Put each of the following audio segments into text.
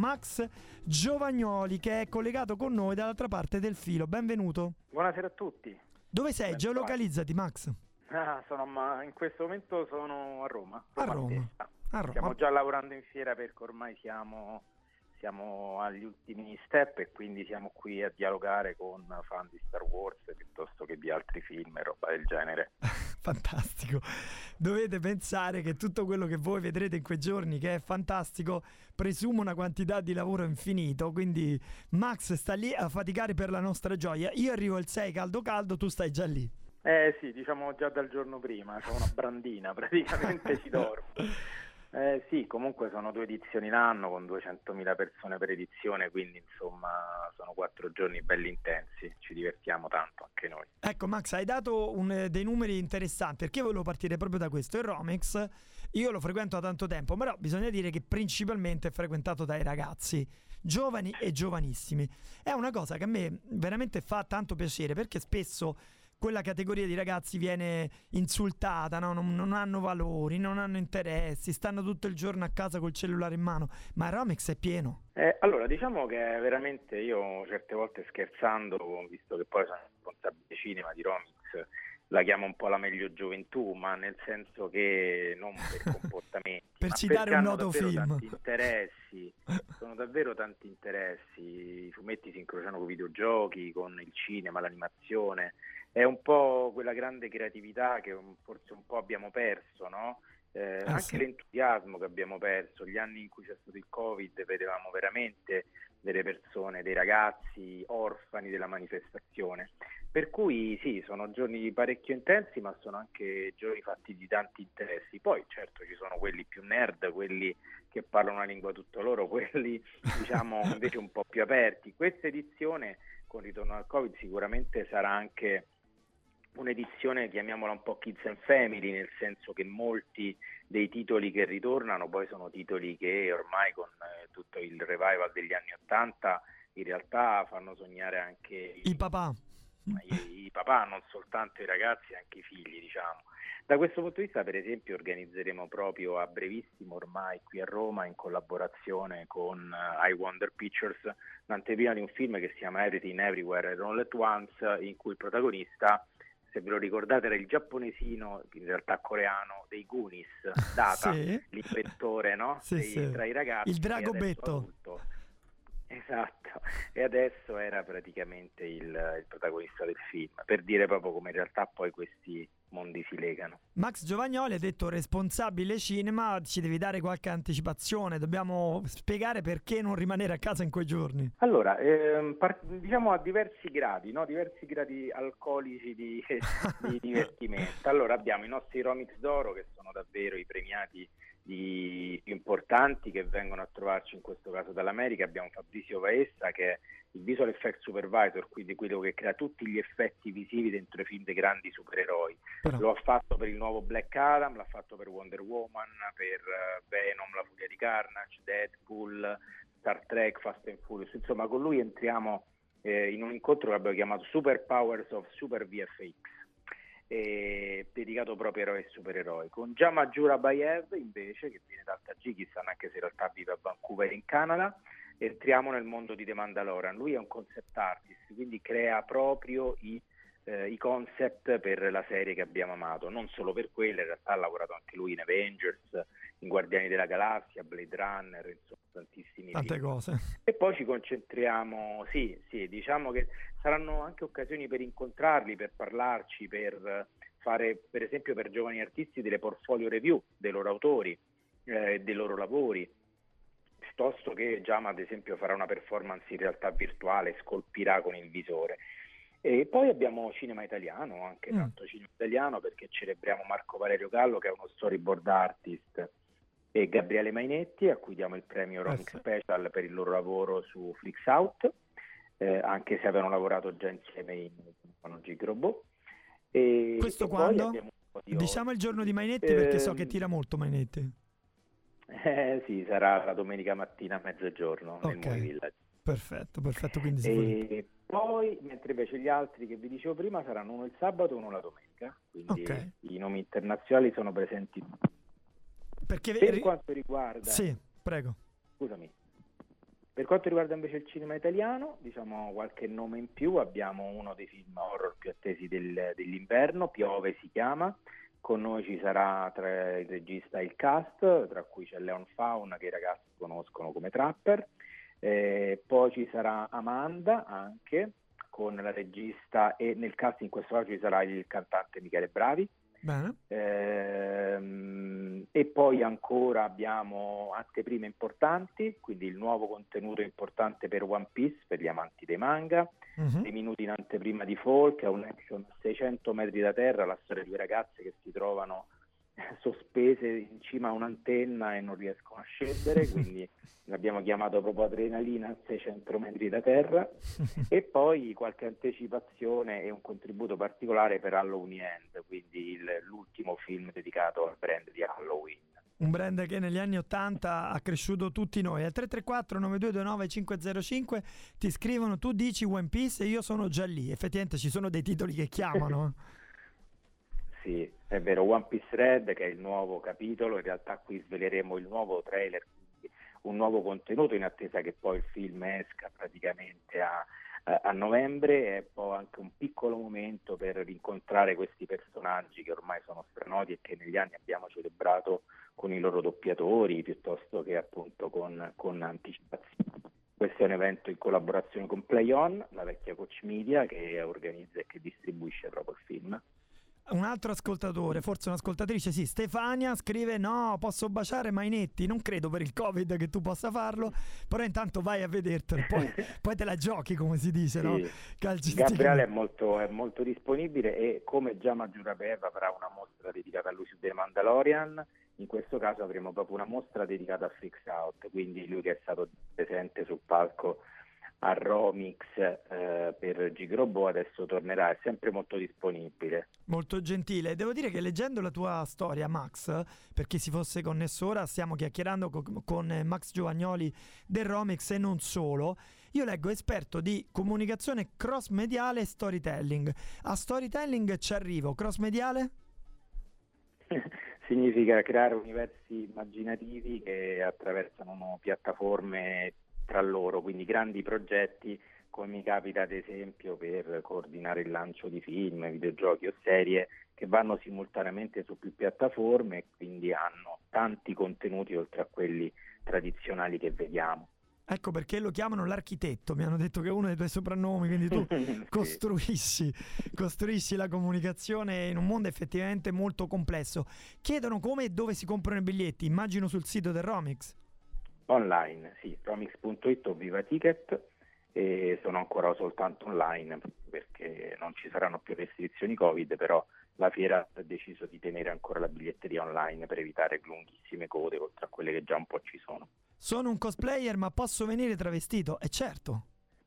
Max Giovagnoli, che è collegato con noi dall'altra parte del filo. Benvenuto. Buonasera a tutti. Dove sei? Geolocalizzati, Max. In questo momento sono a Roma. A Roma. Stiamo già lavorando in fiera perché ormai siamo agli ultimi step e quindi siamo qui a dialogare con fan di Star Wars piuttosto che di altri film e roba del genere. Fantastico. Dovete pensare che tutto quello che voi vedrete in quei giorni, che è fantastico, presume una quantità di lavoro infinito, quindi Max sta lì a faticare per la nostra gioia. Io arrivo il 6 caldo, tu stai già lì. Sì, diciamo già dal giorno prima, c'è una brandina, praticamente ci dormo. Sì, comunque sono 2 edizioni l'anno con 200.000 persone per edizione, quindi insomma sono 4 giorni belli intensi, ci divertiamo tanto anche noi. Ecco Max, hai dato dei numeri interessanti, perché io volevo partire proprio da questo. Il Romex io lo frequento da tanto tempo, però bisogna dire che principalmente è frequentato dai ragazzi giovani e giovanissimi. È una cosa che a me veramente fa tanto piacere, perché spesso quella categoria di ragazzi viene insultata, no? Non hanno valori, non hanno interessi, stanno tutto il giorno a casa col cellulare in mano, ma il Romex è pieno. Allora, diciamo che veramente io certe volte scherzando, visto che poi sono responsabile cinema di Romex, la chiamo un po' la meglio gioventù, ma nel senso che non per comportamenti, per ma citare un noto film. Tanti interessi, sono davvero tanti interessi, i fumetti si incrociano con i videogiochi, con il cinema, l'animazione. È un po' quella grande creatività che forse un po' abbiamo perso, no? Anche sì. L'entusiasmo che abbiamo perso, gli anni in cui c'è stato il Covid, vedevamo veramente delle persone, dei ragazzi orfani della manifestazione. Per cui sì, sono giorni parecchio intensi, ma sono anche giorni fatti di tanti interessi. Poi certo ci sono quelli più nerd, quelli che parlano una lingua tutto loro, quelli diciamo invece un po' più aperti. Questa edizione, con il ritorno al Covid, sicuramente sarà anche un'edizione, chiamiamola un po' kids and family, nel senso che molti dei titoli che ritornano poi sono titoli che ormai con tutto il revival degli anni '80 in realtà fanno sognare anche i papà. I papà, non soltanto i ragazzi, anche i figli, diciamo. Da questo punto di vista, per esempio, organizzeremo proprio a brevissimo ormai qui a Roma, in collaborazione con I Wonder Pictures, l'anteprima di un film che si chiama Everything Everywhere All at Once, in cui il protagonista, se ve lo ricordate, era il giapponesino, in realtà coreano, dei Goonies, Data, sì. L'inventore, no? Sì. Tra i ragazzi. Il Dragobetto. Esatto, e adesso era praticamente il protagonista del film, per dire proprio come in realtà poi questi mondi si legano. Max Giovagnoli ha detto: responsabile cinema, ci devi dare qualche anticipazione, dobbiamo spiegare perché non rimanere a casa in quei giorni. Allora, diciamo a diversi gradi, no? Diversi gradi alcolici di divertimento. Allora abbiamo i nostri Romix d'Oro, che sono davvero i premiati più importanti, che vengono a trovarci in questo caso dall'America. Abbiamo Fabrizio Vaessa, che è il visual effect supervisor, quindi quello che crea tutti gli effetti visivi dentro i film dei grandi supereroi. Lo ha fatto per il nuovo Black Adam, l'ha fatto per Wonder Woman, per Venom, La Furia di Carnage, Deadpool, Star Trek, Fast and Furious. Insomma, con lui entriamo in un incontro che abbiamo chiamato Super Powers of Super VFX, dedicato proprio a eroi e supereroi. Con Jama Jurabayev invece, che viene dal Tagikistan, anche se in realtà vive a Vancouver in Canada, entriamo nel mondo di The Mandalorian. Lui è un concept artist, quindi crea proprio i concept per la serie che abbiamo amato, non solo per quella, in realtà ha lavorato anche lui in Avengers, in Guardiani della Galassia, Blade Runner, insomma tantissimi tante film. cose. E poi ci concentriamo, sì, diciamo che saranno anche occasioni per incontrarli, per parlarci, per fare per esempio per giovani artisti delle portfolio review dei loro autori, dei loro lavori, piuttosto che Jama ad esempio farà una performance in realtà virtuale, scolpirà con il visore. E poi abbiamo cinema italiano, anche tanto cinema italiano, perché celebriamo Marco Valerio Gallo, che è uno storyboard artist, e Gabriele Mainetti, a cui diamo il premio Romic Special per il loro lavoro su Flix Out, anche se avevano lavorato già insieme in Gigrobot. Questo quando? Diciamo il giorno di Mainetti, perché so che tira molto Mainetti. Sì, sarà la domenica mattina a mezzogiorno nel Movie Village. Perfetto, quindi e poi, mentre invece gli altri che vi dicevo prima saranno uno il sabato e uno la domenica, quindi i nomi internazionali sono presenti. Perché per quanto riguarda... Sì, prego. Scusami. Per quanto riguarda invece il cinema italiano, diciamo qualche nome in più, abbiamo uno dei film horror più attesi dell'inverno, Piove si chiama. Con noi ci sarà tra il regista e il cast, tra cui c'è Leon Fauna, che i ragazzi conoscono come Trapper. Poi ci sarà Amanda anche, con la regista, e nel cast in questo caso ci sarà il cantante Michele Bravi. Bene. E poi ancora abbiamo anteprime importanti, quindi il nuovo contenuto importante per One Piece, per gli amanti dei manga, 6 minuti in anteprima di Fall, che è un action a 600 metri da terra, la storia di due ragazze che si trovano sospese in cima a un'antenna e non riescono a scendere, quindi l'abbiamo chiamato proprio Adrenalina a 600 metri da terra. E poi qualche anticipazione e un contributo particolare per Halloween End, quindi l'ultimo film dedicato al brand di Halloween. Un brand che negli anni 80 ha cresciuto tutti noi. Al 334-9229-505 ti scrivono, tu dici One Piece e io sono già lì. Effettivamente ci sono dei titoli che chiamano. Sì, è vero, One Piece Red, che è il nuovo capitolo, in realtà qui sveleremo il nuovo trailer, un nuovo contenuto in attesa che poi il film esca praticamente a novembre, e poi anche un piccolo momento per rincontrare questi personaggi che ormai sono stranoti e che negli anni abbiamo celebrato con i loro doppiatori piuttosto che appunto con anticipazione. Questo è un evento in collaborazione con Play On, la vecchia Coach Media, che organizza e che distribuisce proprio il film. Un altro ascoltatore, forse un'ascoltatrice, sì, Stefania, scrive: no, posso baciare Mainetti, non credo per il Covid che tu possa farlo, però intanto vai a vedertelo, poi te la giochi, come si dice, sì. No? Gabriele è molto disponibile, e come già Majura Bev avrà una mostra dedicata a lui su The Mandalorian, in questo caso avremo proprio una mostra dedicata a Freaks Out, quindi lui che è stato presente sul palco a Romix per Gigrobo adesso tornerà, è sempre molto disponibile. Molto gentile. Devo dire che leggendo la tua storia, Max, per chi si fosse connesso ora, stiamo chiacchierando con Max Giovagnoli del Romix e non solo. Io leggo esperto di comunicazione cross-mediale e storytelling. A storytelling ci arrivo, cross-mediale? Significa creare universi immaginativi che attraversano piattaforme tra loro, quindi grandi progetti, come mi capita ad esempio per coordinare il lancio di film, videogiochi o serie che vanno simultaneamente su più piattaforme e quindi hanno tanti contenuti oltre a quelli tradizionali che vediamo. Ecco perché lo chiamano l'architetto, mi hanno detto che è uno dei tuoi soprannomi, quindi tu costruisci la comunicazione in un mondo effettivamente molto complesso. Chiedono come e dove si comprano i biglietti, immagino sul sito del Romix. Online, sì, romix.it o Viva Ticket, e sono ancora soltanto online perché non ci saranno più restrizioni Covid, però la fiera ha deciso di tenere ancora la biglietteria online per evitare lunghissime code oltre a quelle che già un po' ci sono. Sono un cosplayer, ma posso venire travestito? Certo.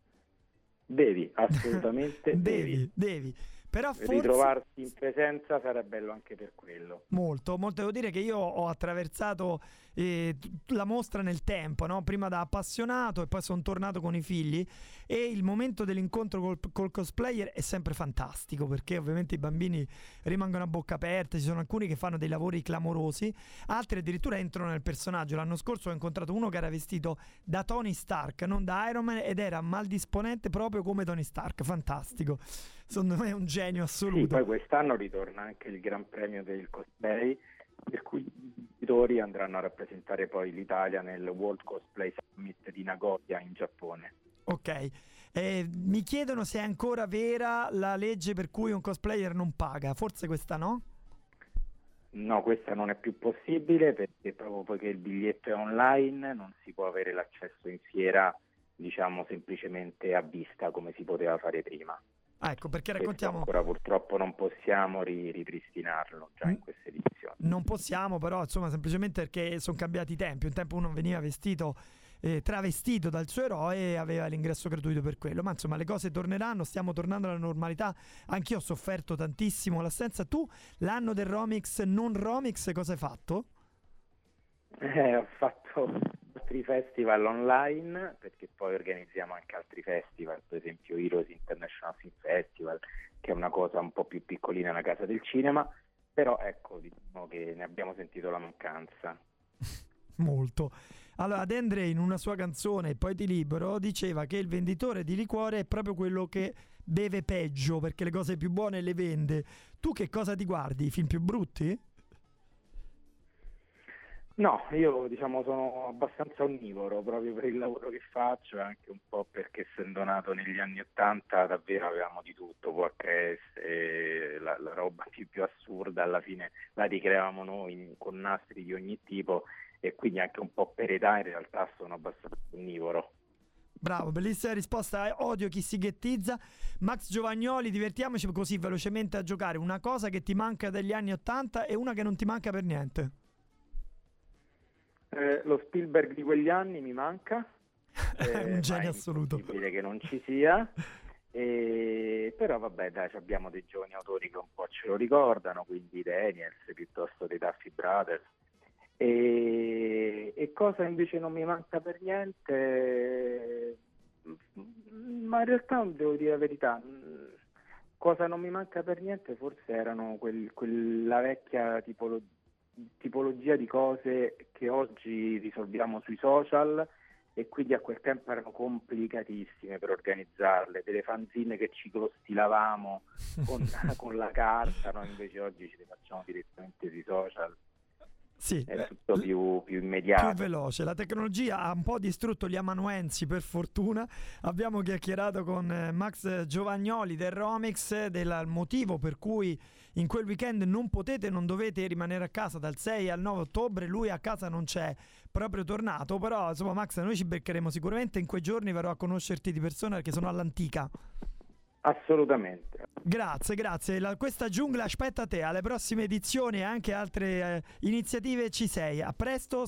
Devi, assolutamente devi. Però forse ritrovarsi in presenza sarà bello anche per quello. Molto. Devo dire che io ho attraversato la mostra nel tempo, no? Prima da appassionato e poi sono tornato con i figli, e il momento dell'incontro col cosplayer è sempre fantastico, perché ovviamente i bambini rimangono a bocca aperta, ci sono alcuni che fanno dei lavori clamorosi, altri addirittura entrano nel personaggio. L'anno scorso ho incontrato uno che era vestito da Tony Stark, non da Iron Man, ed era maldisponente proprio come Tony Stark, fantastico. Secondo me è un genio assoluto. Sì, poi quest'anno ritorna anche il Gran Premio del Cosplay, per cui i vincitori andranno a rappresentare poi l'Italia nel World Cosplay Summit di Nagoya in Giappone. Ok, mi chiedono se è ancora vera la legge per cui un cosplayer non paga, forse questa no? No, questa non è più possibile, perché proprio poiché il biglietto è online non si può avere l'accesso in fiera, diciamo, semplicemente a vista come si poteva fare prima. Ecco, perché raccontiamo... Ancora purtroppo non possiamo ripristinarlo già in queste edizioni. Non possiamo, però insomma, semplicemente perché sono cambiati i tempi. Un tempo uno veniva travestito dal suo eroe e aveva l'ingresso gratuito per quello. Ma insomma, le cose torneranno, stiamo tornando alla normalità. Anch'io ho sofferto tantissimo l'assenza. Tu, l'anno del Romix, non Romix, cosa hai fatto? Ho fatto altri festival online, perché poi organizziamo anche altri festival, per esempio Heroes International Film Festival, che è una cosa un po' più piccolina, una casa del cinema, però ecco, diciamo che ne abbiamo sentito la mancanza. Molto. Allora, De André in una sua canzone, Poi ti libero, diceva che il venditore di liquore è proprio quello che beve peggio, perché le cose più buone le vende. Tu che cosa ti guardi? I film più brutti? No, io diciamo sono abbastanza onnivoro proprio per il lavoro che faccio e anche un po' perché essendo nato negli anni '80 davvero avevamo di tutto, VHS, la roba più assurda alla fine la ricreavamo noi con nastri di ogni tipo e quindi anche un po' per età in realtà sono abbastanza onnivoro. Bravo, bellissima risposta. Odio chi si ghettizza. Max Giovagnoli, divertiamoci così velocemente a giocare. Una cosa che ti manca degli anni '80 e una che non ti manca per niente. Lo Spielberg di quegli anni mi manca, Un genio è assoluto. impossibile che non ci sia, però vabbè dai, abbiamo dei giovani autori che un po' ce lo ricordano, quindi Daniels piuttosto dei Duffy Brothers. E cosa invece non mi manca per niente, ma in realtà devo dire la verità, cosa non mi manca per niente forse erano quella vecchia tipologia di cose che oggi risolviamo sui social e quindi a quel tempo erano complicatissime per organizzarle, delle fanzine che ci stilavamo con la carta, no? Invece oggi ce le facciamo direttamente sui social. Sì, È tutto più immediato. più veloce. La tecnologia ha un po' distrutto gli amanuensi, per fortuna. Abbiamo chiacchierato con Max Giovagnoli del Romix del motivo per cui in quel weekend non dovete rimanere a casa dal 6 al 9 ottobre. Lui a casa non c'è, proprio tornato, però insomma Max, noi ci beccheremo sicuramente in quei giorni, verrò a conoscerti di persona perché sono all'antica. Assolutamente. Grazie. Questa giungla aspetta te, alle prossime edizioni e anche altre iniziative ci sei. A presto.